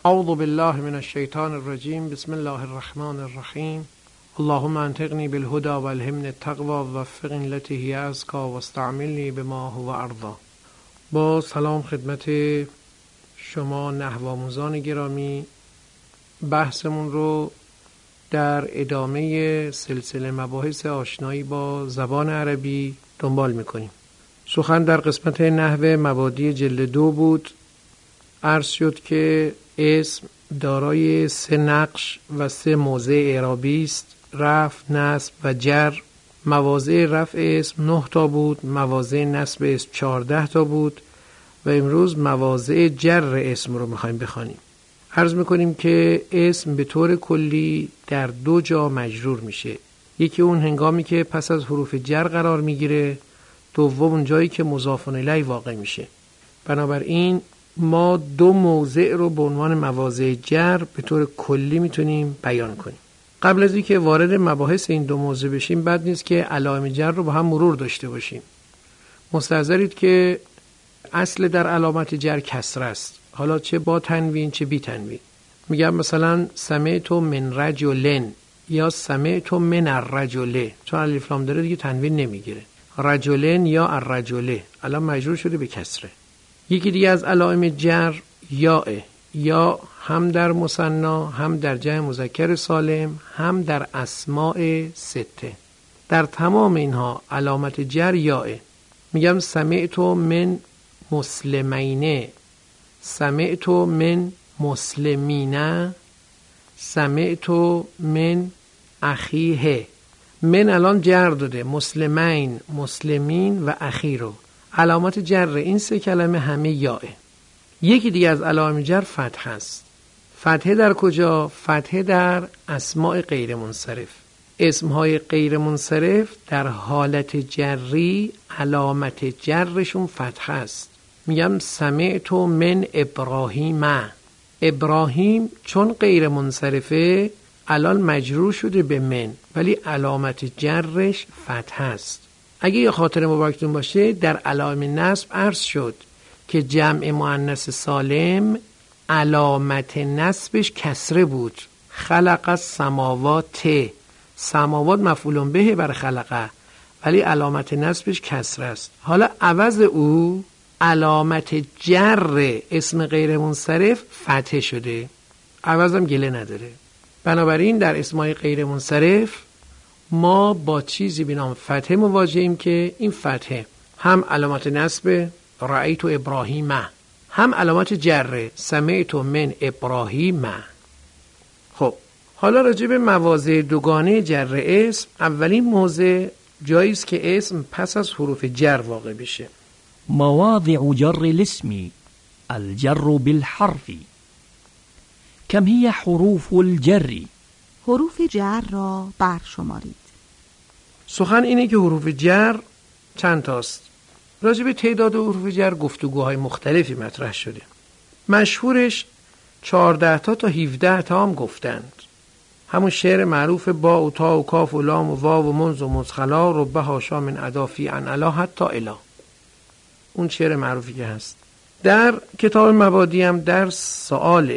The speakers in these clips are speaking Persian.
اعوذ بالله من الشیطان الرجیم. بسم الله الرحمن الرحیم. اللهم انطقنی بالهدى والهمنی التقوى ووفقنی التي هي ازکى واستعملنی بما هو ارضی. با سلام خدمت شما نحو آموزان گرامی، بحثمون رو در ادامه سلسله مباحث آشنایی با زبان عربی دنبال میکنیم. سخن در قسمت نحو مبادی جلد 2 بود. عرض شد که اسم دارای 3 نقش و 3 موضع اعرابی است: رفع، نصب و جر. مواضع رفع اسم 9 تا بود، مواضع نصب اسم 14 تا بود و امروز مواضع جر اسم رو میخوایم بخوانیم. عرض میکنیم که اسم به طور کلی در 2 جا مجرور میشه. یکی اون هنگامی که پس از حروف جر قرار میگیره، دوم اون جایی که مضاف الیه واقع میشه. بنابراین ما 2 موضع رو به عنوان مواضع جر به طور کلی میتونیم بیان کنیم. قبل از اینکه وارد مباحث این 2 موضع بشیم، بد نیست که علائم جر رو با هم مرور داشته باشیم. مستحضرید که اصل در علامت جر کسره است، حالا چه با تنوین چه بی تنوین. میگم مثلا سمعت من رجلن یا سمعت من الرجل، چون الف لام داره دیگه تنوین نمیگیره. رجلن یا الرجله الان مجرور شده به کسره. یکی دیگه از علائم جر یاء، یا هم در مثنا، هم در جمع مذکر سالم، هم در اسماء 6. در تمام اینها علامت جر یاء. میگم سمعت من مسلمین، سمعت من مسلمین، سمعت من اخیه. من الان جر داده، مسلمین، مسلمین و اخی رو. علامات جر این 3 کلمه همه یاء. یکی دیگه از علائم جر فتحه است. فتحه در کجا؟ فتحه در اسماء غیر منصرف. اسمهای غیر منصرف در حالت جری علامت جرشون فتحه است. میگم سمعت من ابراهیم. ابراهیم چون غیر منصرفه الان مجرور شده به من، ولی علامت جرش فتحه است. اگه یه خاطر مبارکتون باشه، در علائم نصب عرض شد که جمع مؤنث سالم علامت نصبش کسره بود. خلق السماوات، سماوات مفعول به بر خلقه، ولی علامت نصبش کسره است. حالا عوض او علامت جر اسم غیر منصرف فتحه شده، عوضم گله نداره. بنابراین در اسمای غیر منصرف ما با چیزی به نام فتحه مواجهیم که این فتحه هم علامت نصب رأیت ابراهیم، هم علامت جر سمعت من ابراهیم. خب حالا راجع به مواضع دوگانه جر اسم، اولین موضع جایی است که اسم پس از حروف جر واقع بشه. مواضع جر الاسم الجر بالحرف. کم هي حروف الجر؟ حروف جر را برشمارید. سخن اینه که حروف جر چند تاست. راجع به تعداد حروف جر گفتگوهای مختلفی مطرح شده. مشهورش 14 تا 17 تا هم گفتند. همون شعر معروف با و تا و کاف و لام و واو و منز و مزخلا ربه هاشا من ادافی ان الا حتی الا. اون شعر معروفی که هست. در کتاب مبادی هم در سوال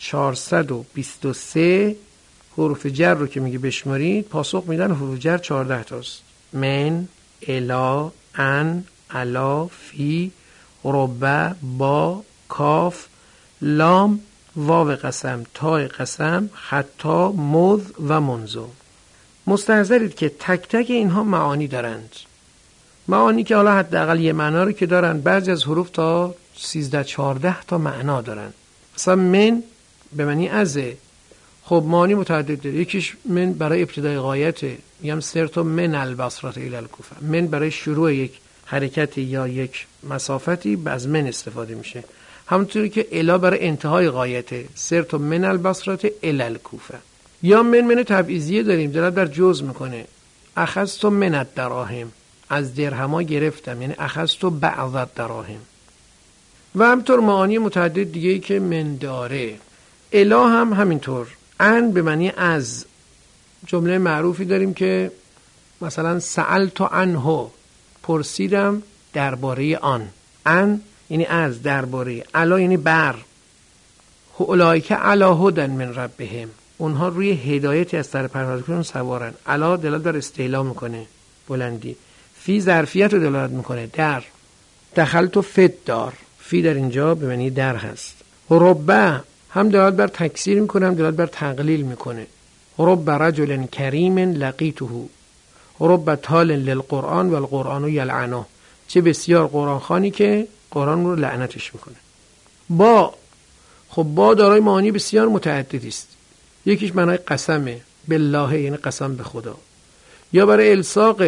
423 حروف جر رو که میگه بشمارید، پاسخ میدن حروف جر 14 تاست. من، الا، ان، الا، فی، ربه، با، کاف، لام، واو قسم، تا قسم، حتی، مذ و منزو. مستحضرید که تک تک اینها معانی دارند. معانی که حالا حداقل یه معنا رو که دارن، بعضی از حروف تا 13-14 تا معنا دارن. مثلا من به معنی ازه، خب معانی متعدد داره. یکیش من برای ابتدای غایته، میگم سرت من البصره الی الکوفه. من برای شروع یک حرکتی یا یک مسافتی از من استفاده میشه. همونطوری که الا برای انتهای غایته، سرت من البصره الی الکوفه. یا من تبعیضیه داریم، دلت بر جزء میکنه. اخذت من الدراهم، از درهما گرفتم، یعنی اخذت بعض الدراهم. و همطور معانی متعدد دیگه‌ای که من داره. الا هم همینطور. ان به معنی از. جمله معروفی داریم که مثلا سألت عنه، پرسیدم درباره آن. ان یعنی از، درباره. الا یعنی بر. اولئک علی هدی من ربهم، اونها روی هدایتی از طرف پروردگارشون سوارن. علی دلالت بر استعلا میکنه، بلندی. فی ظرفیت رو دلالت میکنه، در. دخلت فی الدار، فی در اینجا به معنی در هست. ربه هم دلالت بر تکثیر میکنه، هم دلالت بر تقلیل میکنه. رب رجل کریم لقیته، رب تال للقرآن و القرآن یلعنه، چه بسیار قرآن خوانی که قرآن رو لعنتش میکنه. با، خب با دارای معانی بسیار متعددی است. یکیش معنای قسمه، بالله یعنی قسم به خدا، یا برای الصاق،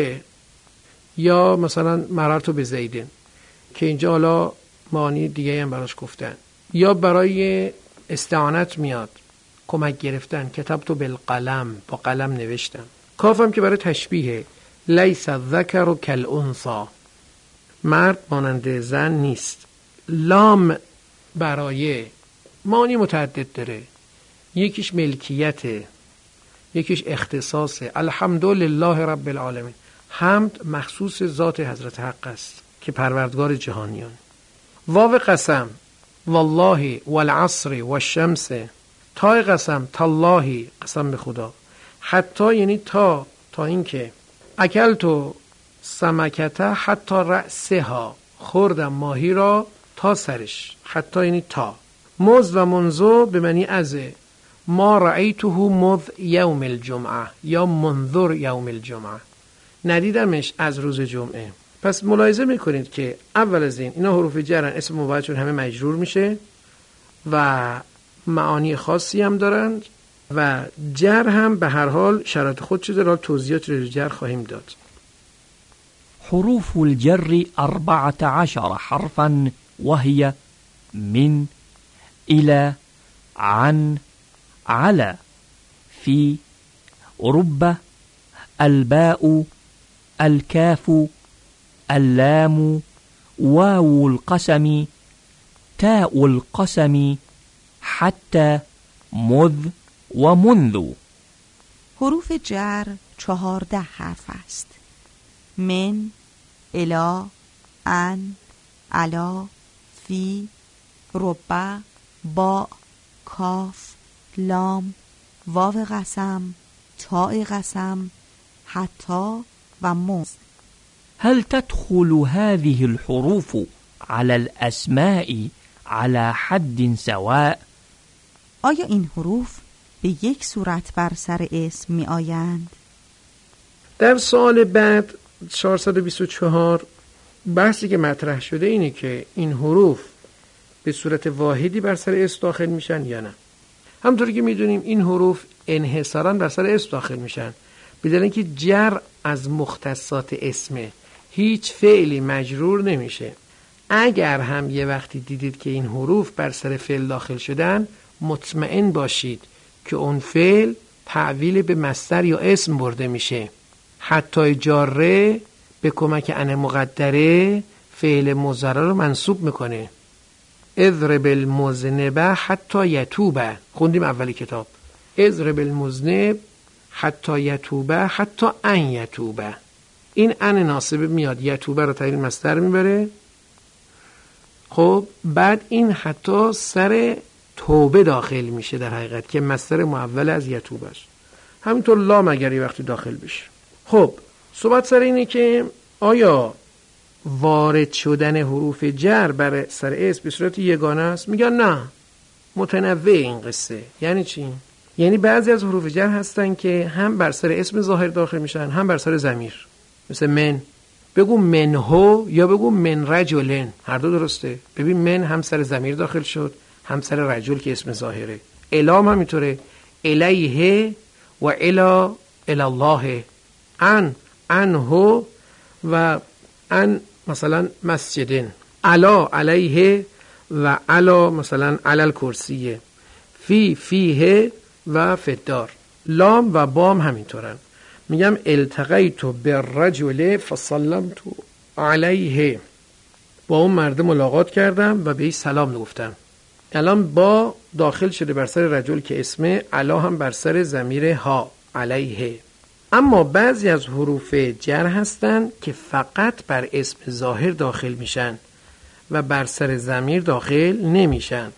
یا مثلا مررت بزیدن که اینجا حالا معانی دیگه هم براش گفتن، یا برای استعانت میاد، کمک گرفتن، کتبت بالقلم، با قلم نوشتم. کافم که برای تشبیه، لیس الذکر کالانثی، مرد مانند زن نیست. لام برای معانی متعدد داره، یکیش ملکیته، یکیش اختصاصه. الحمدلله رب العالمین، حمد مخصوص ذات حضرت حق است که پروردگار جهانیان. واو قسم، والله والعصر والشمس. تا قسم، تالله قسم به خدا. حتی یعنی تا این که اکلتو سمکته حتی رأسها، خوردم ماهی را تا سرش. حتی یعنی تا. مذ و منذ به معنی از، ما رأیته مذ یوم الجمعه یا منذر یوم الجمعه، ندیدمش از روز جمعه. پس ملاحظه میکنید که اول از اینا حروف جرن، اسم مبعدشون همه مجرور میشه و معانی خاصی هم دارند و جر هم به هر حال شرایط خودش داره. توضیحات رو جر خواهیم داد. حروف الجر 14 حرفا وهي من، إلى، عن، على، في، رب، الباء، الكاف، اللام، واو القسم، تاء القسم، حتى، مذ و منذ. حروف جر 14 حرف است. من، الی، ان، علا، فی، ربع، با، کاف، لام، واو قسم، تاء قسم، حتی و مذ. هل تدخل هذه الحروف على الأسماء على حد سواء؟ آیا این حروف به یک صورت بر سر اسم می آیند؟ در سوال بعد 424 بحثی که مطرح شده اینه که این حروف به صورت واحدی بر سر اسم داخل میشن یا نه. همونطوری که میدونیم این حروف انحصاراً بر سر اسم داخل میشن، بدون اینکه جر از مختصات اسمه، هیچ فعلی مجرور نمیشه. اگر هم یه وقتی دیدید که این حروف بر سر فعل داخل شدن، مطمئن باشید که اون فعل تعویل به مصدر یا اسم برده میشه. حتی جاره به کمک ان مقدره فعل مضارع رو منصوب میکنه. اضرب المذنب حتی یتوب، خوندیم اولی کتاب. اضرب المذنب حتی یتوب، حتی ان یتوب. این ان ناصب میاد، یتوب رو تعیین مصدر میبره. خب بعد این حتی سر توبه داخل میشه در حقیقت که مصدر معول از یتوب است. همینطور لام اگر یه وقتی داخل بشه. خب صحبت سر اینه که آیا وارد شدن حروف جر بر سر اسم به صورت یگانه است؟ میگن نه، متنوع این قصه. یعنی چی؟ یعنی بعضی از حروف جر هستن که هم بر سر اسم ظاهر داخل میشن، هم بر سر ضمیر. مثل من، بگو منهو یا بگو من رجلن، هر دو درسته. ببین من هم سر ضمیر داخل شد، هم سر رجل که اسم ظاهره. الام هم اینطوره، الیه و الی الله. انهو و ان مثلا مسجدن. علا علیه و علا مثلا علل کرسیه. فیه و فدار. لام و بام همینطورن. میگم التقیت بالرجل فسلمت علیه، با اون مرد ملاقات کردم و بهش سلام گفتم. الان با داخل شده بر سر رجل که اسمه، علا هم بر سر ضمیر ها علیه. اما بعضی از حروف جر هستن که فقط بر اسم ظاهر داخل میشن و بر سر ضمیر داخل نمیشن.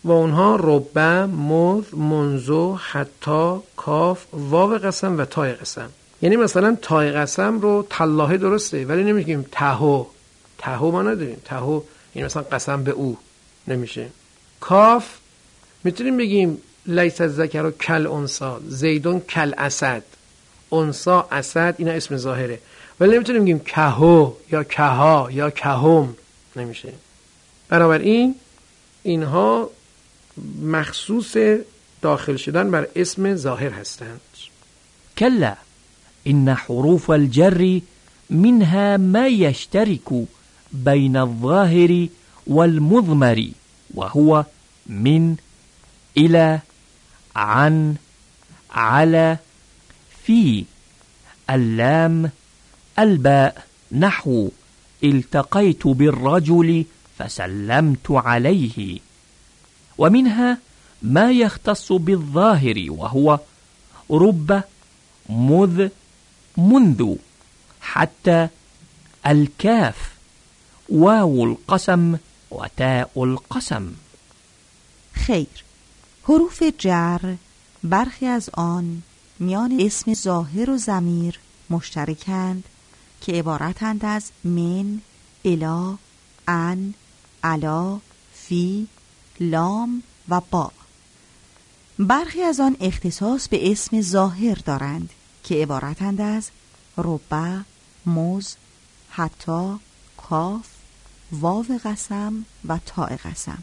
و اونها ربع، مذ، منذ، حتی، کاف، واو قسم و تای قسم. یعنی مثلا تای قسم رو تالله درسته ولی نمیگیم تهو ما نداریم. تهو یعنی مثلا قسم به او نمیشه. کاف میتونیم بگیم لیس الذکر کل انثی، زیدون کل اسد، انثی اسد، اینا اسم ظاهره ولی نمیتونیم بگیم کهو یا کها یا کهم، نمیشه. بنابراین اینها مخصوص داخل شدن بر اسم ظاهر هستند. كلا إن حروف الجر منها ما يشترك بين الظاهر والمضمر وهو من، إلى، عن، على، في، اللام، الباء، نحو التقيت بالرجل فسلمت عليه. ومنها ما يختص بالظاهر وهو رب، مذ، منذ، حتى، الكاف، واو القسم وتاء القسم. خیر، حروف جر برخی از آن میان اسم ظاهر و ضمیر مشترکند که عبارتند از من، الی، عن، علا، فی، لام و با. برخی از آن اختصاص به اسم ظاهر دارند که عبارتند از ربع، مذ، حتی، کاف، واو قسم و تاء قسم.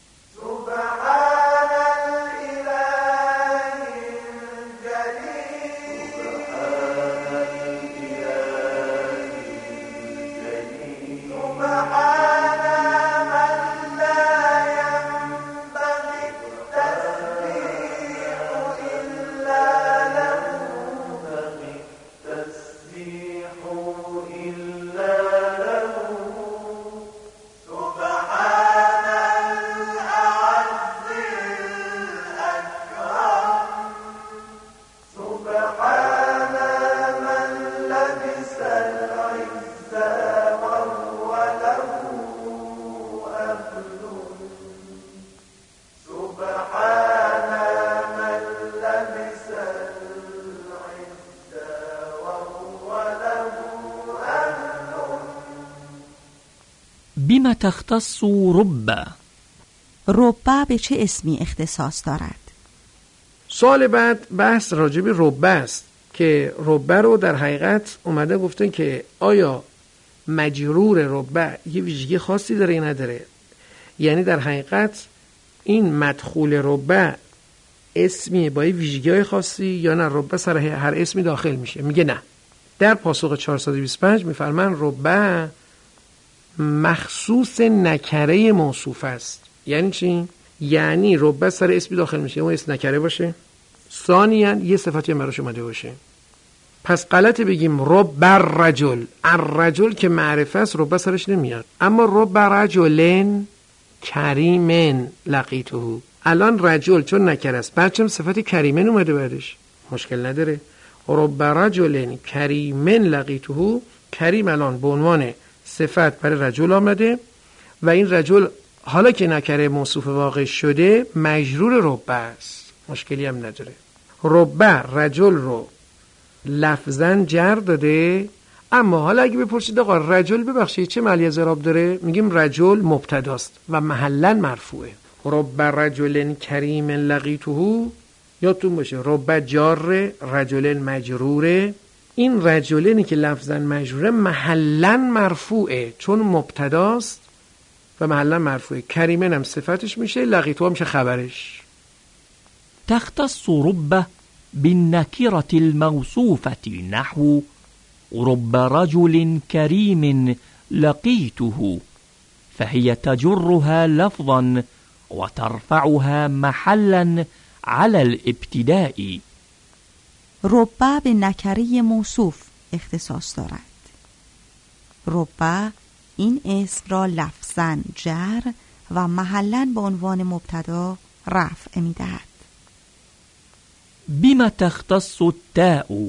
بما تختص رب؟ رب به چه اسمی اختصاص دارد؟ سوال بعد بحث راجع به رب است که رب رو در حقیقت اومده گفتن که آیا مجرور رب یه ویژگی خاصی داره یا نداره. یعنی در حقیقت این مدخول رب اسمی با یه ویژگی‌های خاصی یا نه رب سر هر اسمی داخل میشه. میگه نه. در پاسخ 425 میفرمان رب مخصوص نکره موصوف است. یعنی چی؟ یعنی رب سر اسمی داخل میشه اون اسم نکره باشه، ثانیاً یه صفتی هم براش اومده باشه. پس غلط بگیم رب الرجل، الرجل که معرفه است رب سرش نمیاد. اما رب رجلن کریمن لقیته، الان رجل چون نکره است بچم صفت کریمن اومده بعدش، مشکل نداره. رب رجلن کریمن لقیته، کریم الان به عنوان صفت برای رجل آمده و این رجل حالا که نکره موصوف واقع شده مجرور رب است، مشکلی هم نداره. رب رجل رو لفظاً جر داده، اما حالا اگه بپرسید آقا رجل ببخشید چه محلی از اعراب داره، میگیم رجل مبتداست و محلاً مرفوعه. رب رجل کریم لقیته، یادتون باشه رب جار، رجل مجروره. این رجلینی که لفظاً مجروره محلاً مرفوعه چون مبتداست و محلاً مرفوعه. کریمن هم صفتش میشه، لقیته هم میشه خبرش. تختص رب بالنكرة الموصوفة نحو رب رجل كريم لقيته، فهي تجرها لفظا وترفعها محلا على الابتداء. رب به نکره موصوف اختصاص دارد. رب این اسم را لفظاً جر و محلاً به عنوان مبتدا رفع می‌دهد. بما تختص التاء؟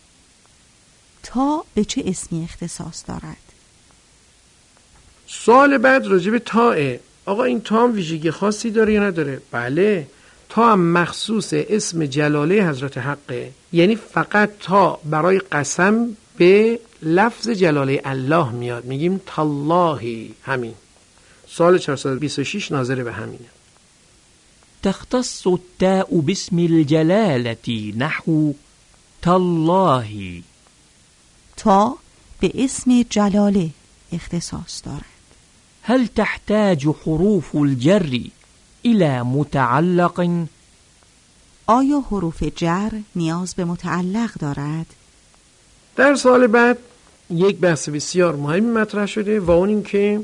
تا به چه اسمی اختصاص دارد؟ سوال بعد راجع به تاء. آقا این تا هم ویژگی خاصی داره یا نداره؟ بله، تا هم مخصوص اسم جلاله حضرت حقه، یعنی فقط تا برای قسم به لفظ جلاله الله میاد، میگیم تاللهی. همین سال 426 ناظر به همینه. تختص التاء باسم الجلالة نحو تالله. تا به اسم جلاله اختصاص دارد. هل تحتاج حروف الجر إلى متعلق؟ آیا حروف جر نیاز به متعلق دارد؟ در سال بعد یک بحث بسیار مهمی مطرح شده و اون این که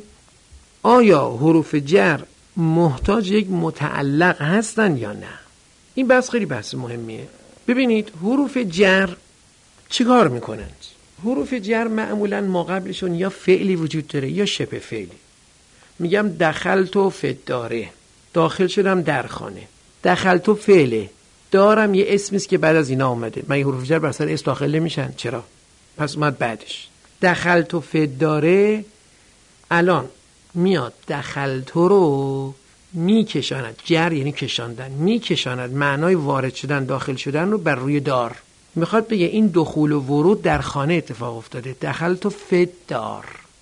آیا حروف جر محتاج یک متعلق هستن یا نه. این بحث خیلی بحث مهمیه. ببینید حروف جر چیکار میکنند؟ حروف جر معمولا ما قبلشون یا فعلی وجود داره یا شبه فعلی. میگم دخلتو فی الداره، داخل شدم در خانه. دخلتو فعله، دارم یه اسمی است که بعد از اینا اومده. من حروف جر بر سر اسم داخل نمیشن، چرا؟ پس اومد بعدش. دخلتو فی الداره، الان میاد دخلتو رو میکشاند. جر یعنی کشاندن، میکشاند معنای وارد شدن، داخل شدن رو بر روی دار. میخواد بگه این دخول و ورود در خانه اتفاق افتاده. دخلتو فی الدار.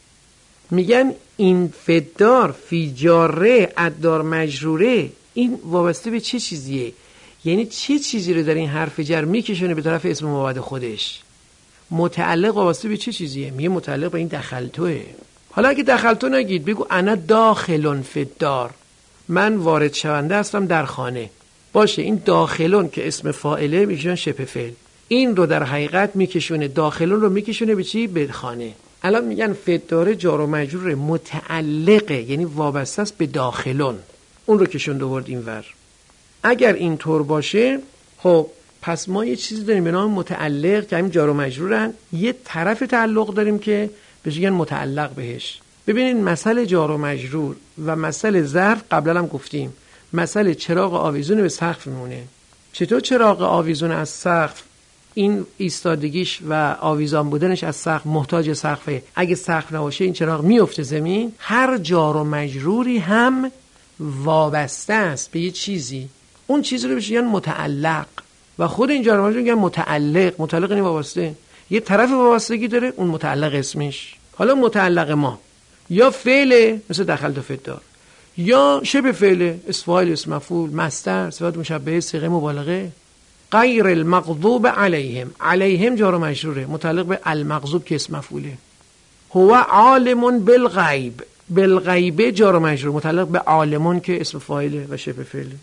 میگن این فدار فی جاره ادار مجروره، این وابسته به چه چیزیه؟ یعنی چه چیزی رو در این حرف جر میکشونه به طرف اسم مبعد خودش؟ متعلق وابسته به چه چیزیه؟ میگه متعلق به این دخلتوه. حالا اگه دخلتو نگید، بگو انا داخلون فدار، من وارد شونده هستم در خانه. باشه، این داخلون که اسم فاعله میشون شبه فعل، این رو در حقیقت میکشونه، داخلون رو میکشونه به چی؟ به خانه. الان میگن فداره جار و مجرور متعلقه، یعنی وابسته است به داخلون، اون رو کشوند آورد اینور. اگر اینطور باشه خب پس ما یه چیزی داریم به نام متعلق که همین جار و مجرورن، یه طرف تعلق داریم که بهش میگن متعلق بهش. ببینید مسئله جار و مجرور و مسئله ظرف قبلا هم گفتیم. مسئله چراغ آویزون به سقف میمونه. چطور چراغ آویزون از سقف این ایستادگیش و آویزان بودنش از سقف محتاج سقفه، اگه سقف نباشه این چراغ میفته زمین. هر جار و مجروری هم وابسته است به یه چیزی، اون چیزی رو بهش میگن متعلق و خود این جار و مجرور میگن متعلق. متعلق یعنی وابسته، یه طرف وابستگی داره، اون متعلق اسمش. حالا متعلق ما یا فعل مثل دخلت و فدار، یا شبه فعل اسم فاعل اسم مفعول مصدر صفت مشبهه صيغه مبالغه. غیر المغضوب علیهم، علیهم جار و مجروره، متعلق به المغضوب که اسم مفعوله. هو عالم بالغیب، بالغیب جار و مجرور، متعلق به عالمون که اسم فاعله و شبه فعله.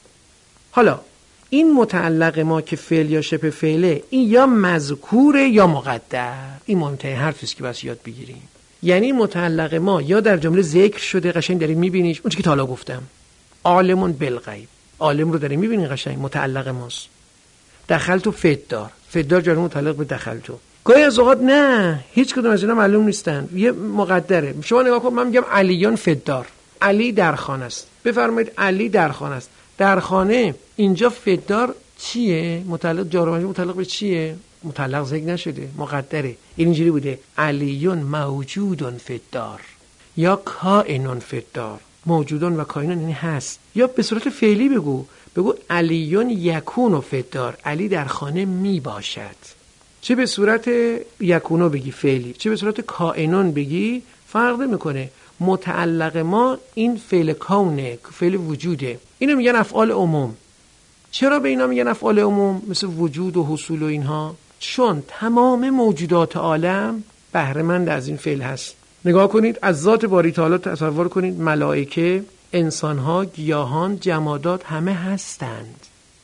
حالا این متعلق ما که فعل یا شبه فعله، این یا مذکوره یا مقدر. این مهمترین حرفی است که بس یاد بگیریم. یعنی متعلق ما یا در جمله ذکر شده، قشنگ داریم میبینیش، اون چیزی که تا حالا گفتم، عالمون بالغیب، عالم رو داریم میبینی، قشنگ متعلق ماست. دخلتو فدار، فدار جار متعلق به دخلتو. گاهی از اوقات نه، هیچ کدوم از اینا معلوم نیستن، یه مقدره. شما نگاه کن، من میگم علیون فدار، علی در خانه است. بفرمایید علی در خانه است. در خانه اینجا فدار چیه؟ متعلق جار و مجرور متعلق به چیه؟ متعلق ذکر نشده، مقدره. اینجوری بوده علیون موجودون فدار یا کائنون فدار. موجودون و کائنون یعنی هست. یا به صورت فعلی بگو علیون یکونو فدار، علی در خانه می باشد. چه به صورت یکونو بگی فعلی، چه به صورت کائنون بگی، فرق نمیکنه. متعلق ما این فعل کونه، فعل وجوده. اینو میگن افعال عموم. چرا به اینا میگن افعال عموم مثل وجود و حصول و اینها؟ چون تمام موجودات عالم بهره مند از این فعل هست. نگاه کنید، از ذات باری تعالی تصور کنید، ملائکه، انسانها، گیاهان، جمادات همه هستند.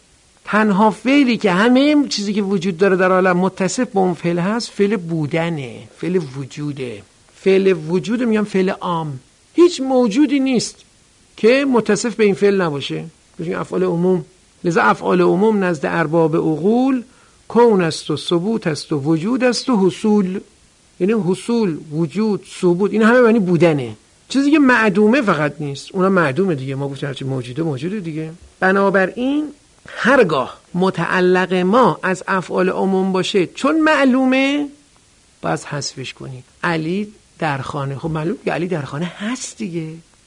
تنها فعلی که همه چیزی که وجود داره در عالم متصف با اون فعل هست، فعل بودنه، فعل وجوده. فعل وجود میگم فعل عام. هیچ موجودی نیست که متصف به این فعل نباشه. بگیم افعال عموم. لذا افعال عموم نزد ارباب عقول کون است و ثبوت است و وجود است و حصول. یعنی حصول، وجود، ثبوت، این همه معنی بودنه. چیزی که معدومه فقط نیست، اونا معدومه دیگه. ما گفتیم هرچی موجوده دیگه. بنابراین هرگاه متعلق ما از افعال عموم باشه چون معلومه، باز حذفش کنید. علی در خانه، خب معلومه که علی در خانه هست دیگه.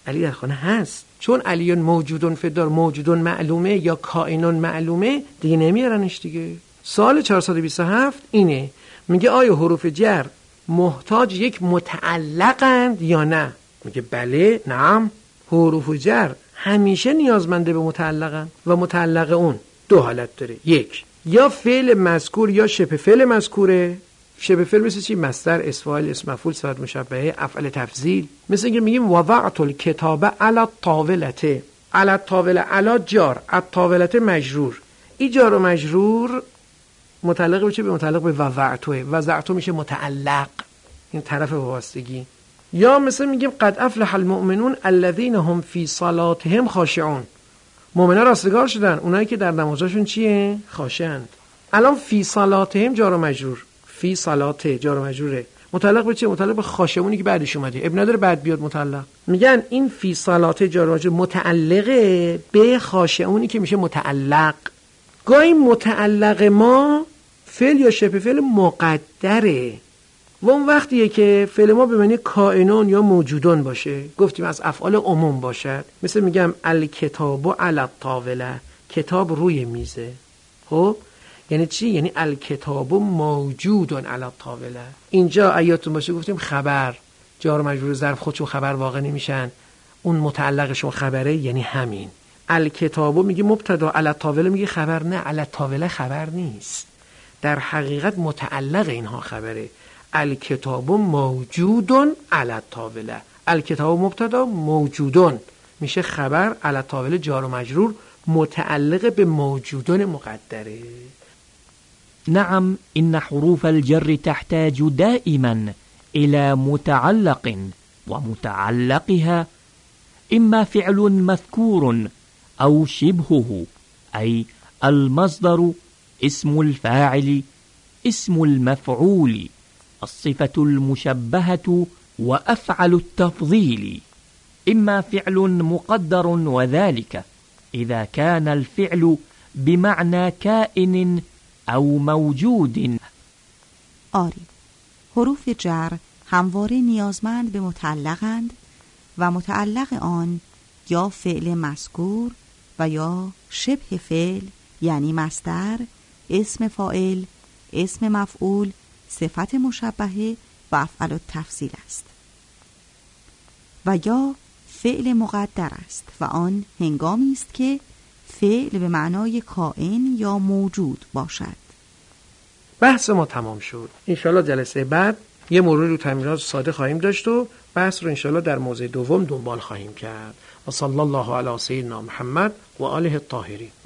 علی در خانه هست. چون علیون موجودون فدار، موجودون معلومه یا کائنون معلومه، دیگه نمیارنش دیگه. سوال 427 اینه، میگه آیا حروف جر محتاج یک متعلقند یا نه؟ میگه بله، نعم. حروف جر همیشه نیازمنده به متعلقن و متعلق اون دو حالت داره. یک، یا فعل مذکور یا شبه فعل مذکوره. شبه فعل مثل چی؟ مصدر، اسم فاعل، اسم مفعول، صفت مشبهه، افعال تفضیل. مثل اینکه میگیم وضعت الکتاب علی الطاوله. علی الطاوله، علی جار، الطاوله مجرور. این جار و مجرور متعلق به چه؟ به متعلق به وضعتوه. وضعتو میشه متعلق، این طرف وابستگی. یا مثل میگیم قد افلح المؤمنون الذین هم فی صلاتهم خاشعون. مؤمنان رستگار شدن، اونایی که در نمازشون چیه؟ خاشعند. الان فی صلاتهم جار و مجرور، فی صلات جار و مجروره، متعلق به چه؟ متعلق به خاشعونی که بعدش اومده. ابن نداره بعد بیاد متعلق. میگن این فی صلات جار و مجرور متعلقه به خاشعونی که میشه متعلق. گاهی متعلق ما فعل یا شبه فعل مقدره و اون وقتیه که فعل ما به معنی کائنون یا موجودون باشه. گفتیم از افعال عموم باشد. مثل میگم الکتاب علی الطاوله، کتاب روی میزه. خب یعنی چی؟ یعنی الکتاب موجودون علی الطاوله. اینجا ایاتون باشه گفتیم خبر، جار و مجرور ظرف خودشون خبر واقع نمیشن، اون متعلقشون خبره، یعنی همین. الکتابو میگه مبتدا، علی الطاوله میگه خبر. نه، علی الطاوله خبر نیست، در حقیقت متعلق اینها خبره. الکتاب موجودون علی الطاوله، الکتاب مبتدا، موجودون میشه خبر، علی الطاوله جار و مجرور متعلق به موجودون مقدره. نعم، إن حروف الجر تحتاج دائما إلى متعلق، ومتعلقها إما فعل مذكور أو شبهه، أي المصدر، اسم الفاعل، اسم المفعول، الصفة المشبهة، وأفعل التفضيل. إما فعل مقدر، وذلك إذا كان الفعل بمعنى كائن أو موجود. آری، حروف جر همواره نیازمند به متعلقند و متعلق آن یا فعل مذکور و یا شبه فعل، یعنی مصدر، اسم فاعل، اسم مفعول، صفت مشبهه و افعال التفضیل است. و یا فعل مقدر است و آن هنگامی است که فعل به معنای کائن یا موجود باشد. بحث ما تمام شد. انشالله جلسه بعد یه مروری رو تمرینات ساده خواهیم داشت و بحث رو انشالله در موضع دوم دنبال خواهیم کرد. و صلی الله علی سیدنا محمد و آله الطاهرین.